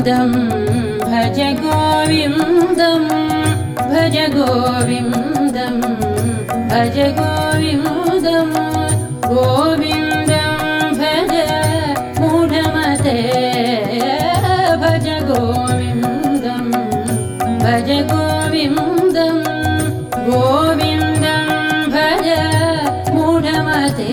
गोविन्दं भज गोविन्दं भज गोविन्दं भज गोविन्दं गोविन्दं भज मूढमते भज गोविन्दं भज गोविन्दं गोविन्दं भज मूढमते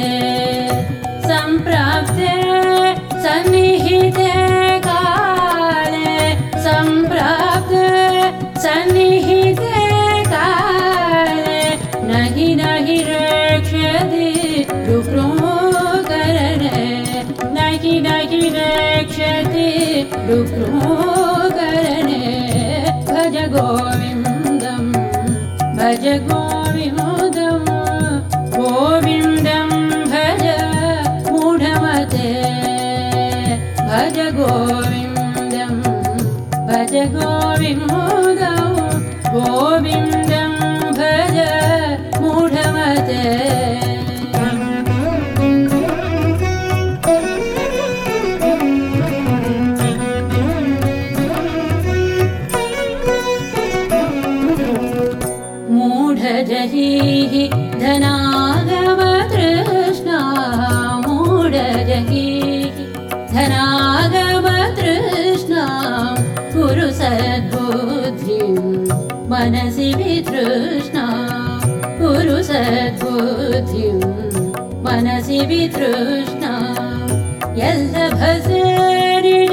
सम्प्राप्ते सन्निहिते काले सम्प्राप्ते सन्निहिते काले नहि नहि रक्षति डुक्रूकरणे नहि नहि रक्षति डुक्रूकरणे भज गोविन्दं भज गोविन्दं गोविन्दं भज मूढमते भज गोविन्दं भज गोविन्दं गोविन्दं भज मूढमते मूढजहीः धनागमतृष्णा मूढजहीः धनागमतृष्णा कुरु सद्बुद्धिं मनसि वितृष्णा कुरु सद्बुद्धिं मनसि वितृष्णा यल्लभसे निज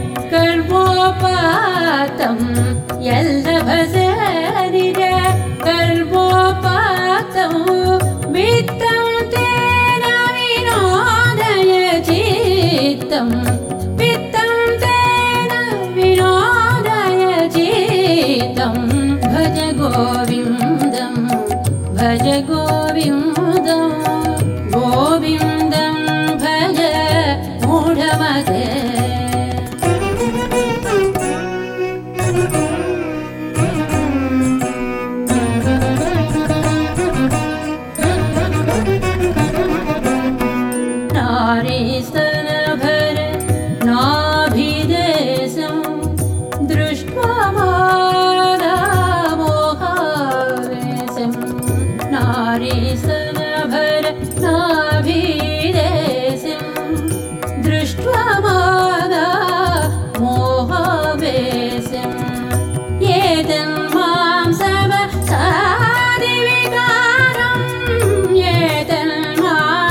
कर्मोपातं यल्लभसे निज कर्मोपातं वित्तं तेन विनोदय चित्तं वित्तं तेन विनोदय चित्तं भज गोविन्दं भज गोविन्दं गोविन्दं भज मूढमते नारीस्तनभर नाभिदेशं दृष्ट्वा मादामोहावेशं नारीस्तनभर नाभिदेशं दृष्ट्वा मादामोहावेशं एतन्मां समसादिविकारं एतन्मां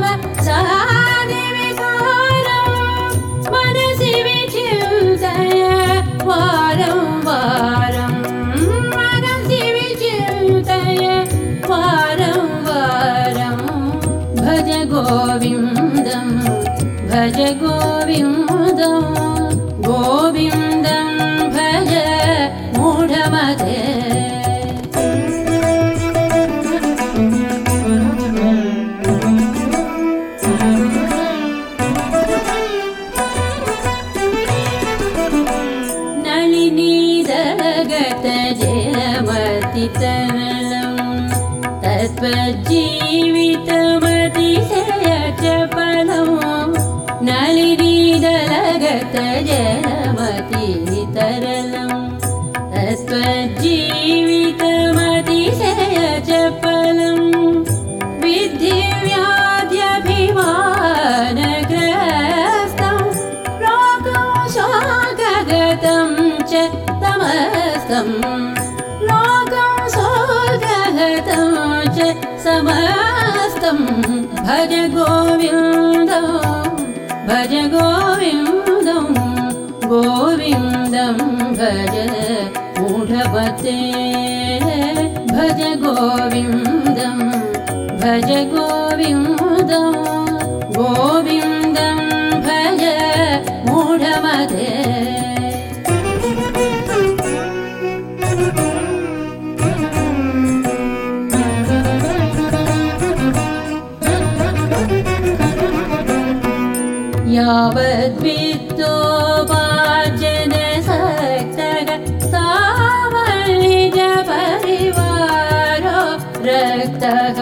समसादिविकारं मनसि विचिन्तय वारं वारं मनसि विचिन्तय वारं वारं भज गोविन्दं भज गोविन्दं गोविन्दं भज मूढमते नलिनीदलगत जलमतितरलं तत्त्वजीवितमतिशयचपलं नलिनीदलगत जलमतितरलं तत्त्वजीवितमतिशयचपलं विद्धि व्याध्यभिमानग्रस्तं लोकं शोकगतं च तमस्तं लोकं शोकगतं च समस्तं भज गोविन्दं भज गोविन्दं गोविन्दं भज मूढमते भज गोविन्दं भज गोविन्दं गोविन्दं भज मूढमते यावद्वित्तोपार्जनसक्तः तावन्निज परिवारो रक्तः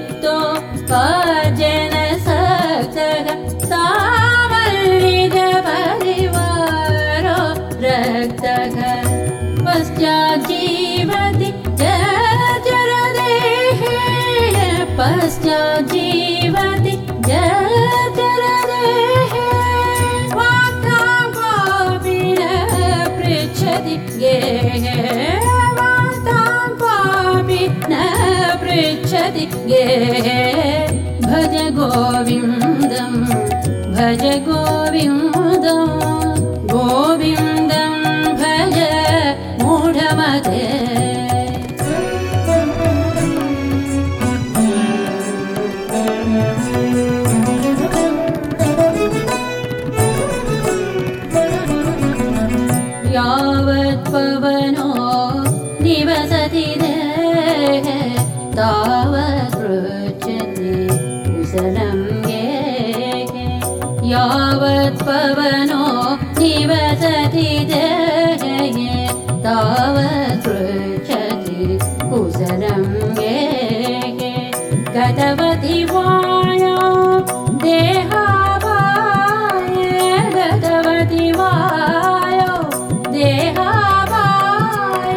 यावद्वित्तोपार्जनसक्तः तावन्निज रक्तः पश्चाज्जीवति जरदेहे पश्चाज्जीवति जरदेहे वार्तां क्वापि न पृच्छति गेहे वार्तां क्वापि न पृच्छति गेहे भज गोविन्दं भज गोविन्दं गोविन्दं भज मूढमते यावत् पवनो निवसति देहे तावत् पृच्छति कुशलं गेहे यावत् पवनो निवसति देहे तावत् पृच्छति कुशलं गेहे गतवति वायो देहाभाय गतवति वायो देहाभाय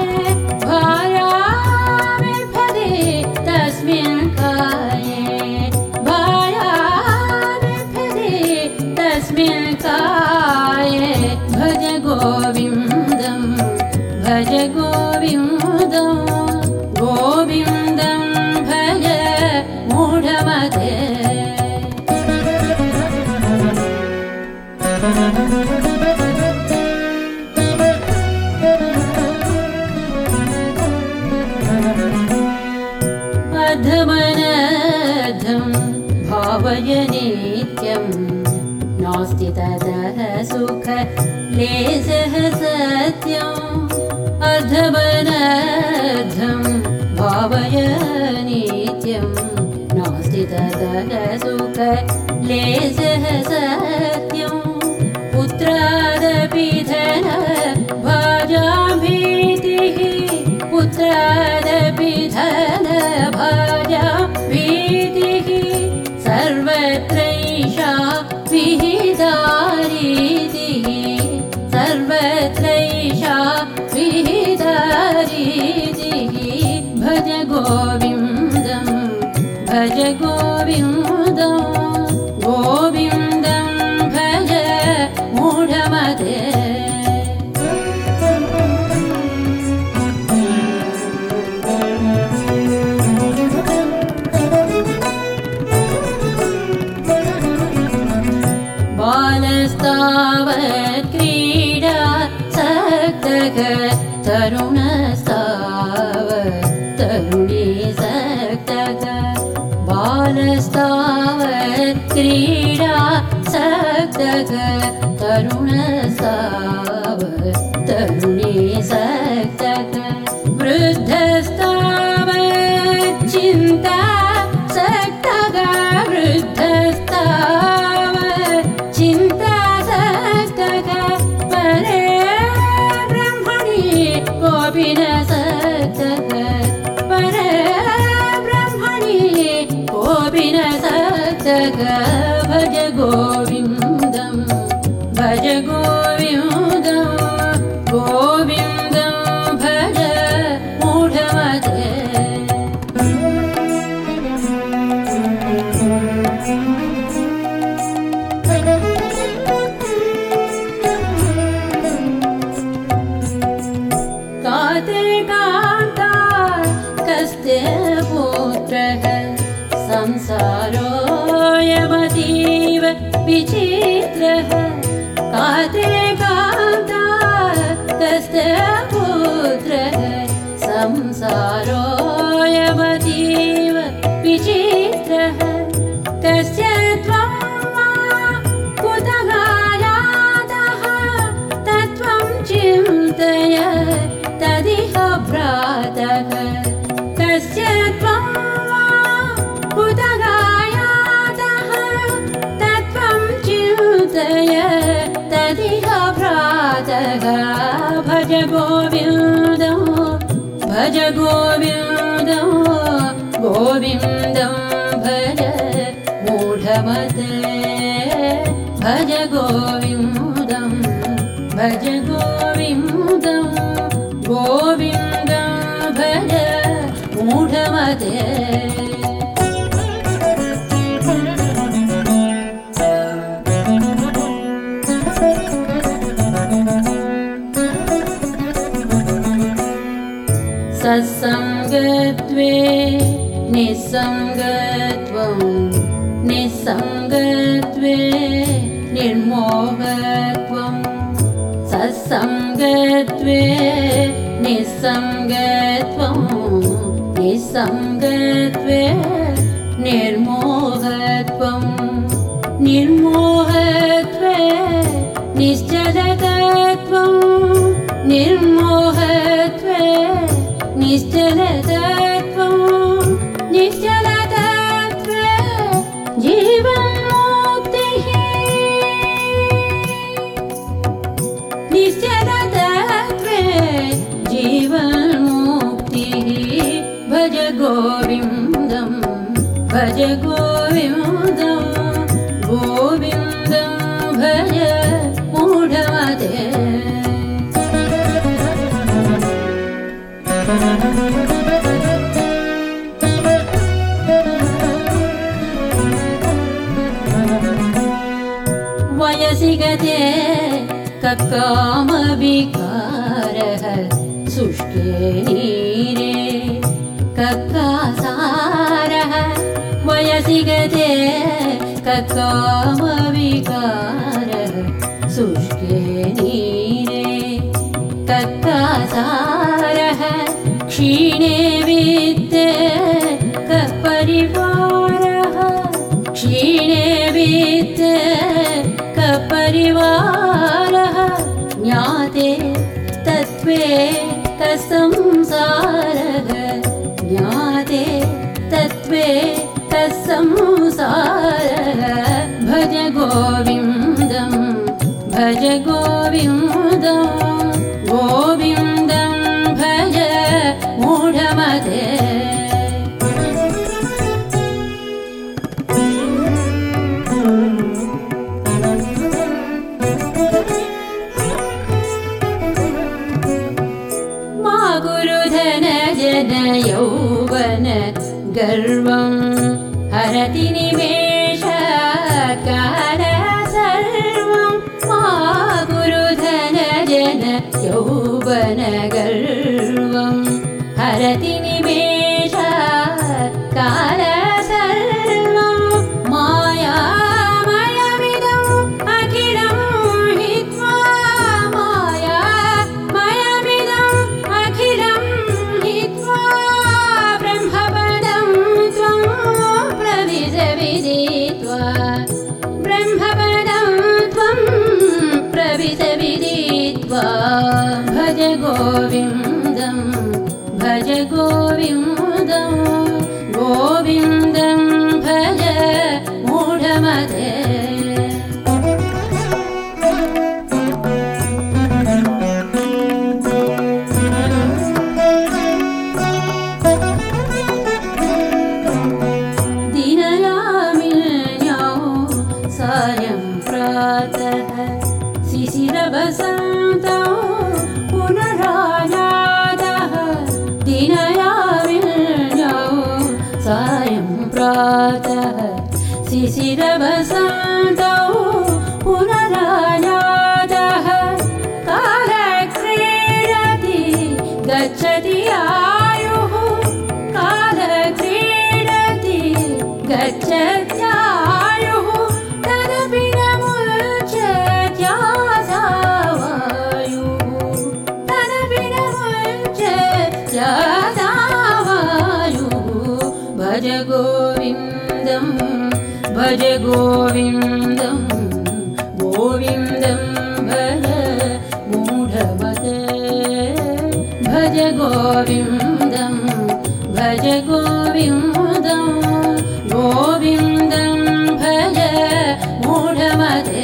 भायाविभ्यते तस्मिन् काये भायाविभ्यते तस्मिन् काये भज गोविन्दं भज गोविन्दं गोविन्दं भज मूढमते अधमनधं भावय नित्यं नास्ति ततः सुख लेशः सत्यम् अधमनधं भावय नित्यं नास्ति ततः सुख लेशः सत्यम् पुत्रादपि धन भाजां भीतिः पुत्रादपि धन भाजां भीतिः सर्वत्रैषा विहिता रीतिः सर्वत्रैषा विहिता रीतिः भज गोविन्दं भज गोविन्दं गोविन्दं भज मूढमते बालस्तावत् क्रीडा सक्तः तरुणस्तावत् तरुणी सक्तः बालस्तावत् क्रीडा सक्तः तरुणस्तावत् तरुणी सक्तः वृद्धस्तावत् चिन्ता सक्तः वृद्धस्तावत् चिन्ता सक्तः परे ब्रह्मणि कोऽपि न सक्तः परे ब्रह्मणि कोऽपि न सक्तः भज गोविन्दं भज गोविन्दं गोविन्दं भज मूढमते काते कान्ता कस्ते पुत्रः संसारोऽयमतीव विचित्रः काते कान्ता कस्ते पुत्रः संसारोऽयमतीव विचित्रः कस्य त्वं वा कुतः यातः तत्त्वं चिन्तय तदिह भ्रातः कस्य त्वं वा कुतः यातः तत्त्वं चिन्तय तदिह भ्रातः भज गोविन्दं भज गोविन्दं गोविन्दं भज मूढमते भज गोविन्दं भज गोविन्दं मूढमते सत्संगत्वे निस्संगत्वं निस्संगत्वे निर्मोहत्वं सत्संगत्वे निस्संगत्वं निस्संगत्वे निर्मोहत्वं निर्मोहत्वे निश्चलतत्वं निर्मोहत्वे निश्चलतत्वं निश्चलतत्वे जीवन्मुक्तिः निश्चलतत्वे जीवन्मुक्तिः भज गोविन्दं भज गोविन्दं गोविन्दं भज मूढमते वयसि गते कक्कामविकारः शुष्के नीरे कक्कासारः वयसि गते कक्कामविकारः शुष्के नीरे कक्कासारः क्षीणे वित्ते कपरिवारः क्षीणे वित्ते कपरिवारः ज्ञाते तत्त्वे कसंसारः ज्ञाते तत्त्वे कसंसारः भज गोविन्दं भज गोविन्दं गोविन्दं भज मूढमते मा गुरुधन जन यौवन गर्वं हरति निमेषकाल सर्वं मा गुरुधन जन यौवन गर्वं हरति निमेषकाल सर्वं मायामयमिदम् अखिलं हित्वा मायामयमिदम् अखिलं हित्वा ब्रह्मपदं त्वं प्रविश विदित्वा ब्रह्मपदं त्वं प्रविश विदित्वा भज गोविन्दं भज गोविन्दं गोविन्दं भज मूढमते दिनयामिन्यौ सायं प्रातः शिशिरवसन्तौ पुनरायातः दिनयामिन्यौ सायं प्रातः शिशिरवसन्तौ पुनरायातः कालक्रीडति गच्छति आयुः कालक्रीडति गच्छत्यायुः तदपि न मुच्यत्यासावायुः तदपि न मुच्यत्यासावायुः भज गोविन्दं भज गोविन्दं गोविन्दं भज मूढमते भज गोविन्दं भज गोविन्दं गोविन्दं भज मूढमते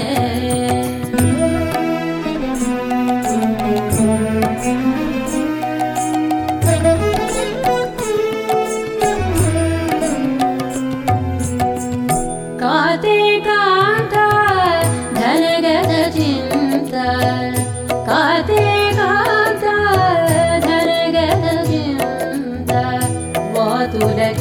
काते कान्ता धनगत चिन्ता काते कान्ता धनगत चिन्ता वातुल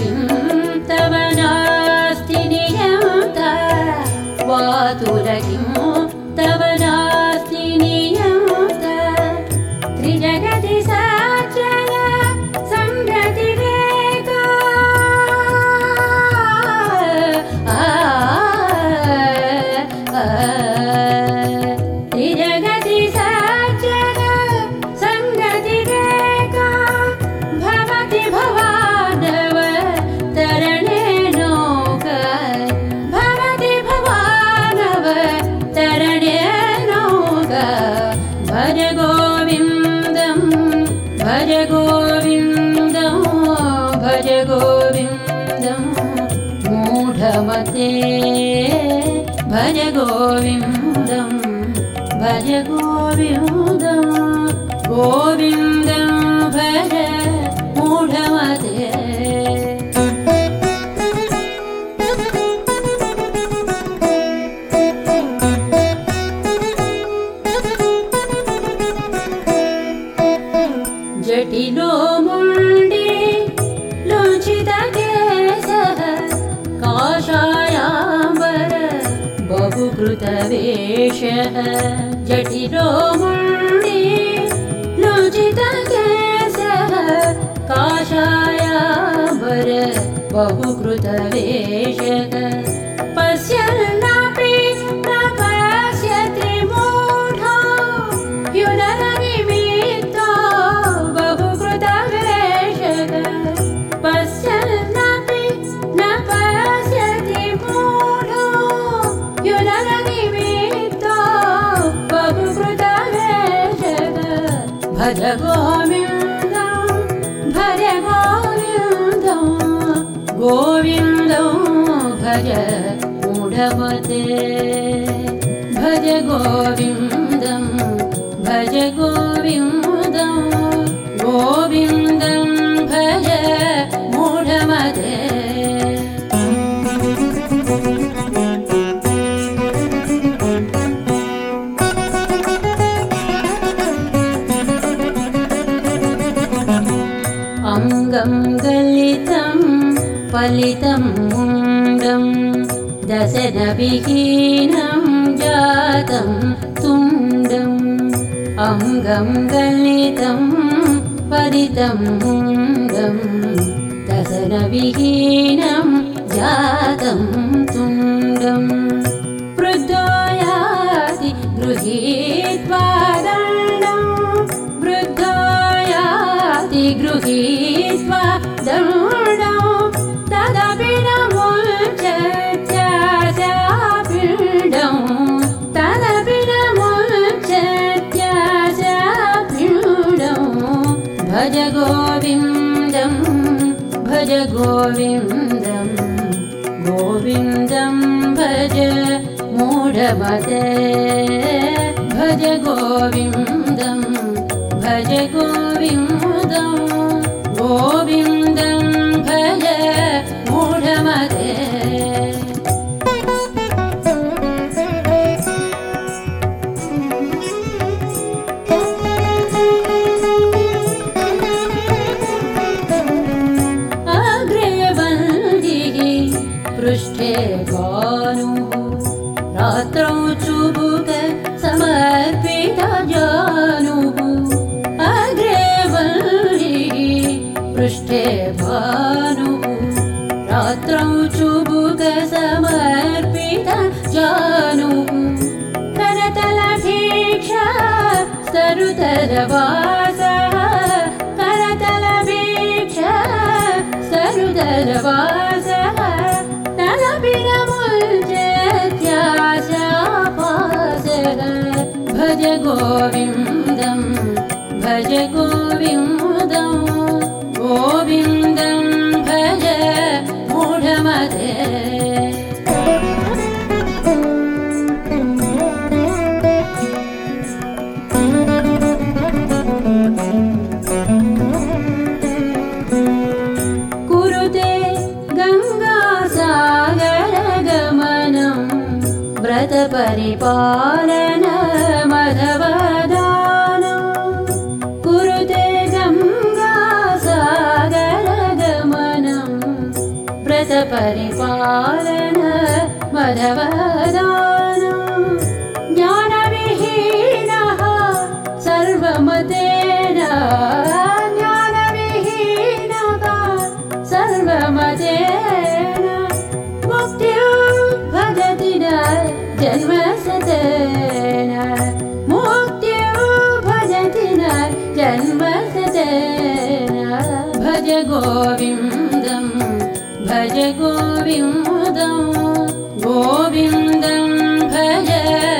भज गोविन्दं भज गोविन्दं मूढमते भज गोविन्दं भज गोविन्दं गोविन्दं भज मूढमते जटिलो मुण्डी लुञ्चितकेशः काषायाम्बर बहुकृतवेषः जटिलो मुण्डी लुञ्चितकेशः काषायाम्बर बहुकृतवेषः पश्यन्नपि न पश्यति मूढो युनरनिमित्तो बहुकृतवेषः पश्यन्नपि न पश्यति मूढो युनरनिमित्तो बहुकृतवेषः भज गोविन्दं भज गोविन्दं गोविन्दं भज मूढमते भज गोविन्दं भज गोविन्दं गोविन्दं भज मूढमते अङ्गं गलितं फलितं मुण्डं दशनविहीनं जातं तुण्डम् अङ्गं गलितं फलितं मुण्डं दशनविहीनं जातं तुण्डम् वृद्धो याति गृहीत्वा दण्डं वृद्धो याति गृहीत्वा दण्डं तदपि न मुञ्चत्याशापिण्डं तदपि न मुञ्चत्याशापिण्डं भज गोविन्दं भज गोविन्दं गोविन्दं भज मूढमते भज गोविन्दं भज गोविन्दं गोविन्दं भज मूढमते अग्रे वन्दिः पृष्ठे भानुः रात्रौ चुबुक समर्पित जानुः अग्रे वन्दिः पृष्ठे भानुः रात्रौ चुबुक समर्पित जानुः करतलभीक्षा सरुतरवासः करतलभीक्षा सरुतरवासः तदपि न मुञ्चत्याशापासः भज गोविन्दं भज गोविन्दं गोविन्दं भज मूढमते कुरुते गङ्गासागरगमनं व्रतपरिपालनमधवदानं कुरुते गङ्गासागरगमनं व्रतपरिपालनमधवदानं ज्ञानविहीनः सर्वमतेन ज्ञानविहीनः सर्वमतेन मुक्तिं भजति न जन्मशतेन मुक्तिं भजति न जन्मशतेन भज गोविन्दं भज गोविन्दं गोविन्दं भज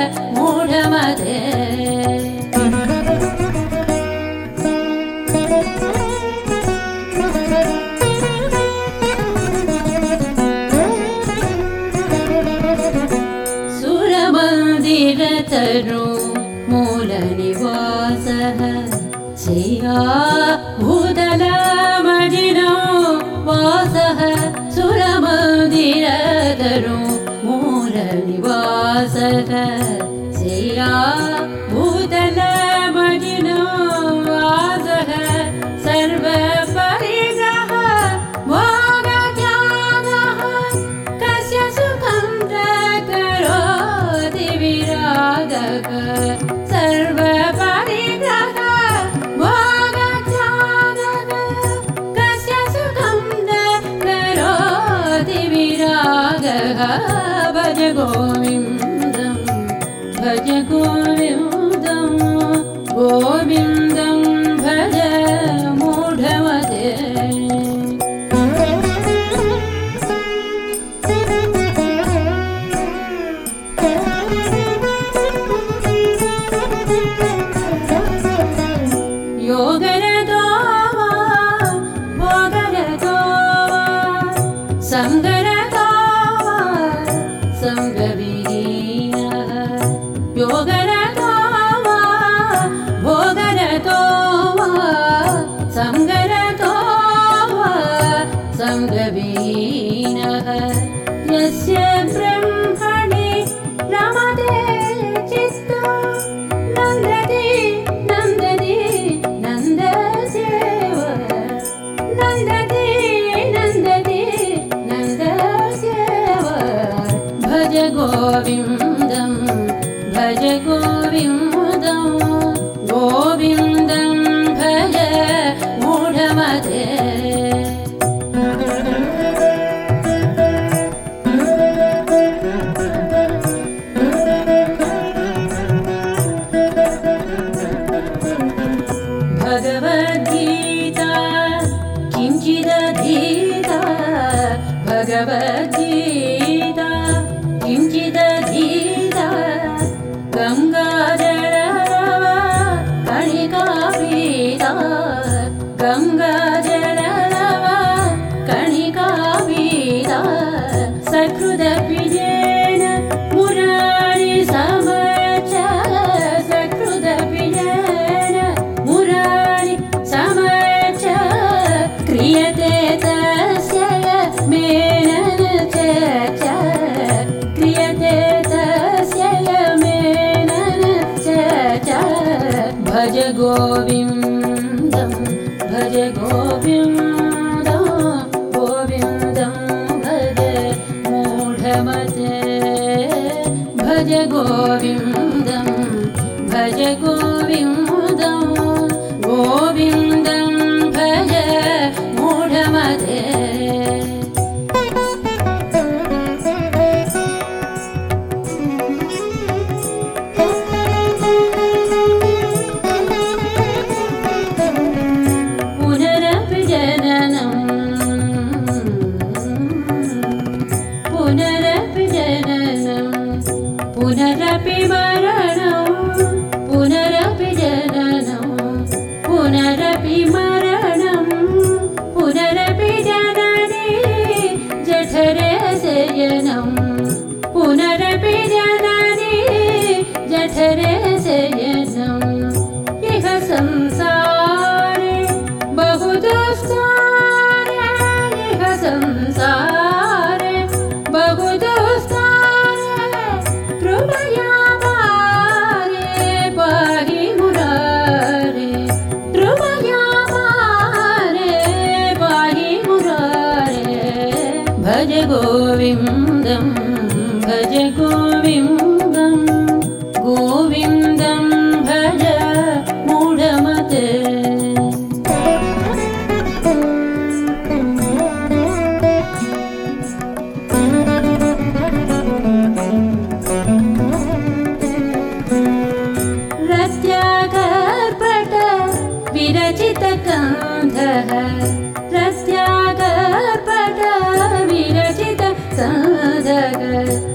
मूढमते तरु मूलनिवासः श्रिया भूतलमजिनो वासः सुरमन्दिरतरु मूलनिवासः श्रिया भूतलमजिनो वासः सर्वपरिग्रह भोगत्यागः कस्य सुखं करोति विरागः सर्वपरिग्रह भोगत्यागः कस्य सुखं करोति विरागः भज गोविन्दं भज गोविन्दं गोविन्दं भज मूढमते योगरतो वा भोगरतो वा सङ्गरतो वा सङ्गविहीनः योगरतो वा भोगरतो वा सङ्गरतो वा सङ्गविहीनः यस्य ब्रह्मणि रमते चित्तो नन्दति नन्दति नन्दस्यैव नन्दति नन्दति नन्दस्यैव भज गोविन्दं भज गोविन्दं गोविन्दं भज मूढमते भगवद्गीता किञ्चिदधीता भगवद्गीता किञ्चिदधीता गङ्गाजलरव कणिका पीता गङ्गाजलरव कणिका पीता सकृदपि येन मुरारि समर्च सकृदपि येन मुरारि समर्च क्रियते तस्य मेनन च क्रियते तस्य मेनन च भज गोविन्दं भज गोविन्दं गोविन्दं भज मूढमते भज गोविन्दं भज गोविन्दं गोविन्दं भज मूढमते पुनरपि जननं पुनरपि जननं पुनरपि मरणं पुनरपि जननं पुनरपि मरणं पुनरपि जननी जठरे शयनं पुनरपि जननी जठरे शयनं इह संसारे बहु दुस्सारे इह संसारे बहु दुस्सारे कृपया मारे पाहि मुरारे कृपया मारे पाहि मुरारे भज गोविन्दं भज गोविन्दं गोविन्दं भज मूढमते रत्यागर्पट विरचितकन्धः रत्यागर्पट विरचितकन्धः